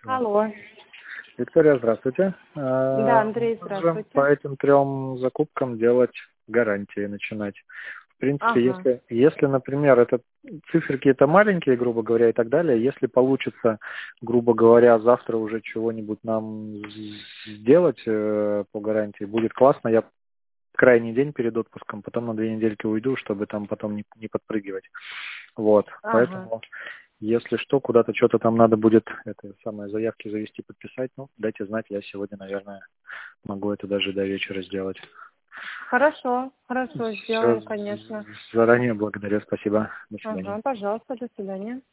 Алло. Алло. Виктория, здравствуйте. Да, Андрей, Можем здравствуйте. по этим 3 закупкам делать гарантии, начинать. В принципе, Ага. если, например, циферки это маленькие, грубо говоря, и так далее, если получится, грубо говоря, завтра уже чего-нибудь нам сделать по гарантии, будет классно. Я крайний день перед отпуском, потом на 2 недельки уйду, чтобы там потом не подпрыгивать. Вот, Ага. поэтому, если что, куда-то что-то там надо будет, заявки завести, подписать, дайте знать, я сегодня, наверное, могу это даже до вечера сделать. Хорошо, Все, сделаем, конечно. заранее благодарю, спасибо, до свидания. Ага, пожалуйста, до свидания.